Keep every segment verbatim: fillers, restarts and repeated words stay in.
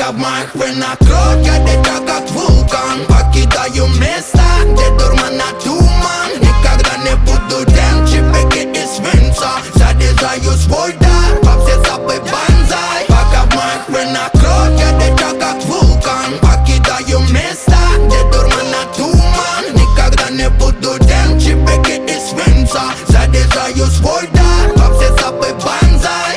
Пока в моих венах кровь, я лечу как вулкан. Покидаю места, где дурман от туман. Никогда не буду тем, чипики из свинца. Заряжаю свой дар, во все сапы банзай. Пока в моих венах кровь, я лечу как вулкан. Покидаю места, где дурман от туман. Никогда не буду тем, чипики из свинца. Заряжаю свой дар, во все сапы банзай.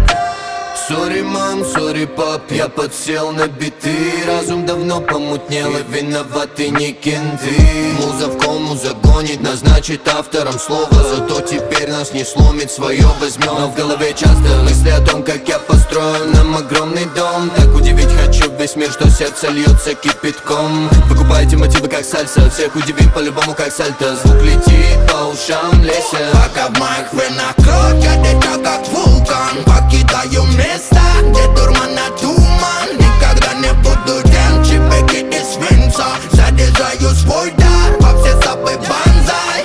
Сори, мам, сори, пап, я подсел на биты. Разум давно помутнел, и виноваты не кенты. Муза в кому загонит, назначит автором слова. Зато теперь нас не сломит, свое возьмем. Но в голове часто мысли о том, как я построю нам огромный дом. Так удивить хочу весь мир, что сердце льется кипятком. Покупайте мотивы как сальса, всех удивим по-любому как сальто. Звук летит по ушам, леся. Пока в моих венах кровь, я лечу как вулкан. Покидаю место, где дурман от туман. Никогда не буду тем, чипики из свинца. Заряжаю свой дар, во все сапы банзай.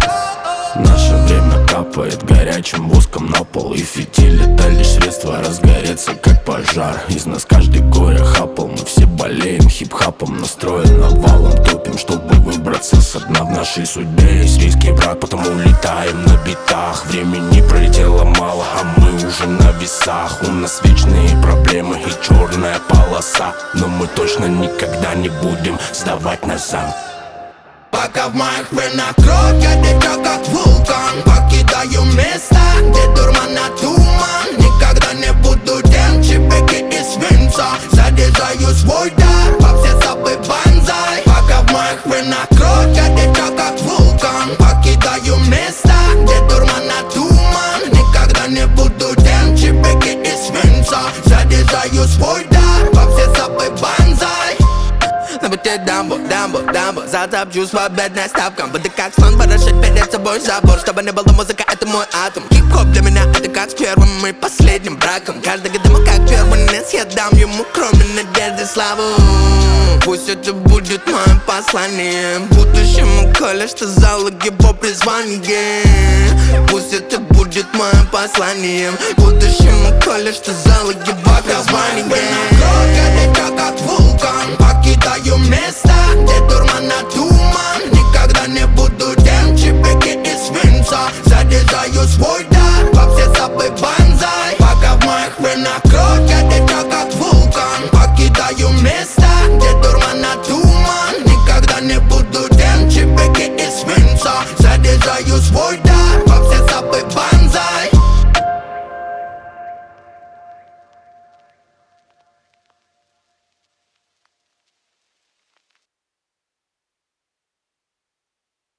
Наше время капает горячим воском на пол. И фитиль — это лишь средство разгореться как пожар. Из нас каждый горе хапал, мы все болеем хип-хапом. Настроен навалом, топим, чтобы выбраться со дна. В нашей судьбе есть риски, брат, потому улетаем на битах. Времени пролетело мало, а мы уже на весах. У нас вечные проблемы и черная полоса, но мы точно никогда не будем сдавать назад. Пока в моих венах кровь, я лечу как вулкан. Покидаю место, где дурман от туман. Никогда не буду тем, чипики из свинца. Заряжаю свой дар, во все сапы банзай. Пока в моих венах кровь, я лечу как вулкан. Покидаю место, где дурман от туман. Никогда не буду тем, чипики из свинца. Заряжаю свой дар, во все сапы банзай. На пути дамбу, дамбу, дамбу затопчу с победной ставком. Буду как слон ворошить перед собой забор. Чтобы не было музыка, это мой атом. Хип-хоп для меня это как с первым и последним браком. Каждый год ему как первенец, я дам ему кроме надежды славу. Пусть это будет моим посланием будущему, коля, что залоги по призванию. Пусть это будет моим посланием будущему, коля, что залоги по призванию. Я лечу как вулкан. Покидаю место, где дурман от туман. Никогда не буду тем, чипики из свинца. Заряжаю свой дар, во все сапы банзай. Пока в моих венах кровь, я лечу как вулкан. Покидаю место, где дурман от туман. Никогда не буду тем, чипики из свинца. Заряжаю свой дар.